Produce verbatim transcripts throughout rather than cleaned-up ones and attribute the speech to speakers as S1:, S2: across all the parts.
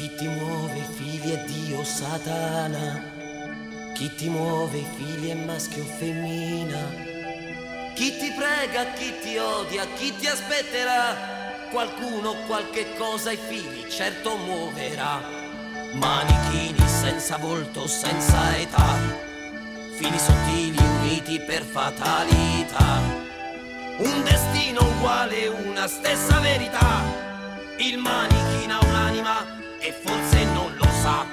S1: Chi ti muove i figli è Dio Satana, chi ti muove i figli è maschio o femmina, chi ti prega, chi ti odia, chi ti aspetterà, qualcuno qualche cosa ai figli certo muoverà. Manichini senza volto, senza età, fili sottili uniti per fatalità, un destino uguale, una stessa verità. Il manichino ha un'anima e forse non lo sa.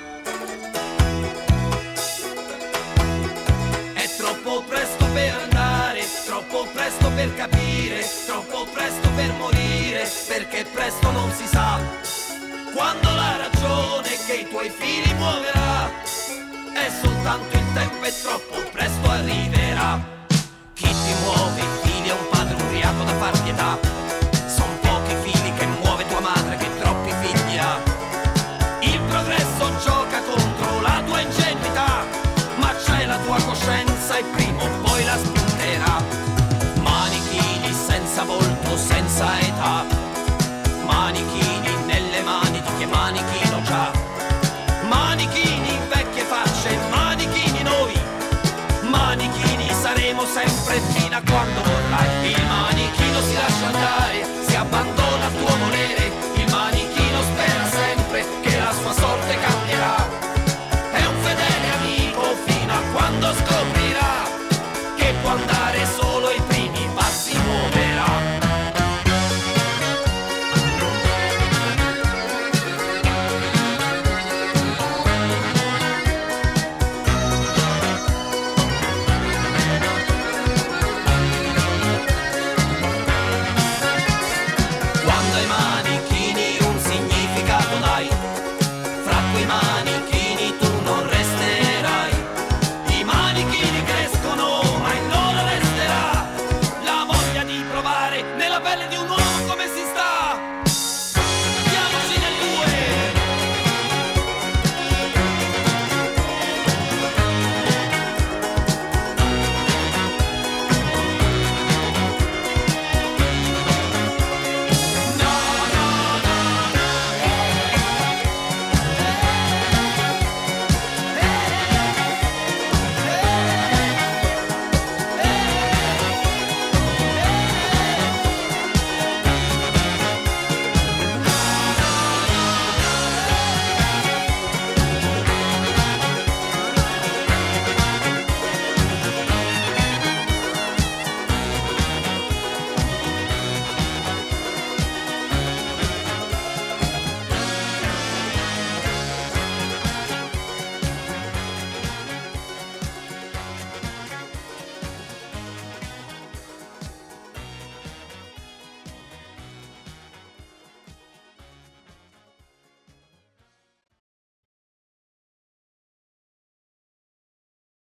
S1: È troppo presto per andare, troppo presto per capire, troppo presto per morire, perché presto non si sa quando la ragione che i tuoi figli muoverà. È soltanto il tempo e troppo presto arriverà. Chi ti muove i figli è un padre ubriaco da far pietà. Son pochi figli che muove tua madre che troppi figli ha. Il progresso gioca contro la tua ingenuità, ma c'è la tua coscienza e prima o poi la spunterà. Manichini senza volto, senza età, manichini nelle mani di chi è manichino già. Manichini in vecchie facce, manichini noi, manichini saremo sempre fino a quando vorrai. Il manichino si lascia andare, si abbandona al tuo volere, il manichino spera sempre che la sua sorte cambierà. È un fedele amico fino a quando scoprirà che può andare solo i primi passi muoverà. Nella pelle di un uomo